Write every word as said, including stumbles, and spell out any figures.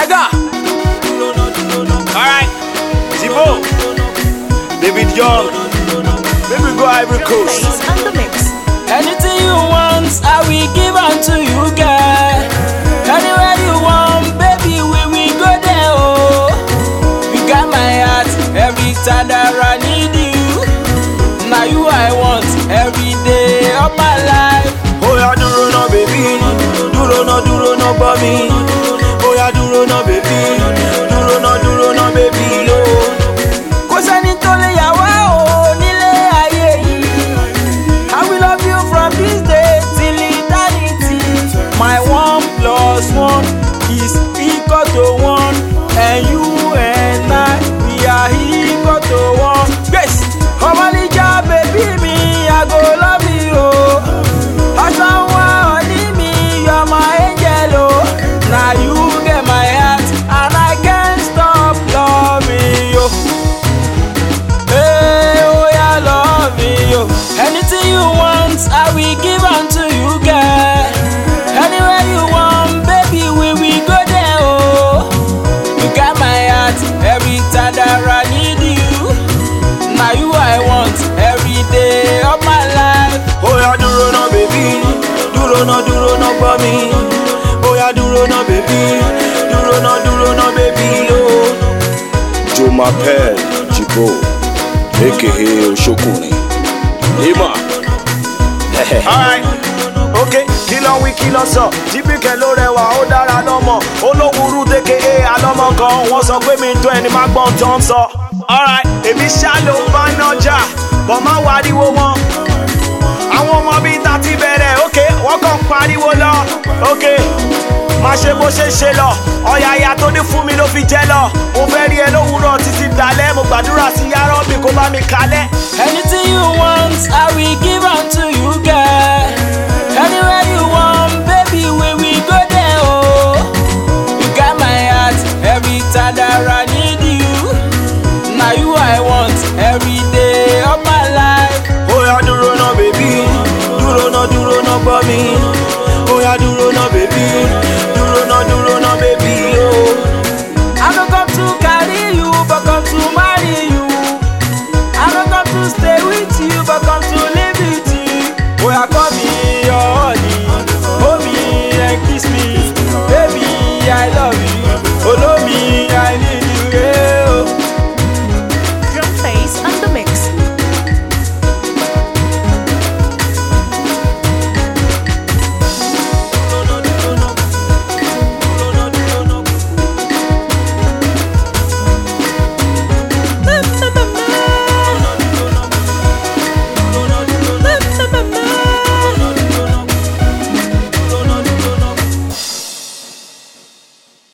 Lega. Alright, Zibo, David Young, maybe go Ivory Coast. Plays on the mix. Anything you want, I will give unto you, girl. Anywhere you want, baby, we will go there, oh. You got my heart every time that I need you. Now you I want every day of my life. Oh yeah, duro no baby, duro no duro no baby. Oh yeah, duro no baby, duro no duro no baby, oh. Kò sẹ́ni tó lè yà wá o nílé ayé yìí. I will love you from this day till eternity. My one plus one is equal to one, and you and I, we are equal to one. Yes, Omalija baby mi, I go love you o. Asanwa oni mi, you're my angel o. Now you get my heart, and I can't stop loving you. Hey, oh yeah, loving you. Anything you want, I will give unto you, girl. Anywhere you want, baby, we will go there, oh. You got my heart every time that I need you. Now you I want every day of my life. Oh yeah, duro no baby, duro no duro no baby. Oh yeah, duro no baby, duro no duro no baby, oh. Joe Mapel, Jibo, aka Oshokunrin, Lima. Alright, okay, kilo we kilo so. Jibi kelo rẹwà ó dára lọ́mọ. Olówuru aka alọ́mọ kan. Wọ́n sọ pé mi tó ẹni máa gbọ́n tó ń sọ. Alright, èmi ṣá ló bá nájà, bọ̀ má wariwo wọn. Àwọn ọmọ bíi ta ti bẹ̀rẹ̀, okay, wọ́n kàn pariwo lọ, okay. Má ṣe bó ṣe ṣe lọ, ọ̀yàyà tó ní fún mi ló fi jẹ́ lọ. Mo fẹ́ rí ẹ lówùúrọ̀ títí dalẹ́, mo gbàdúrà sí yàrá mi kó bá mi kalẹ̀. Anything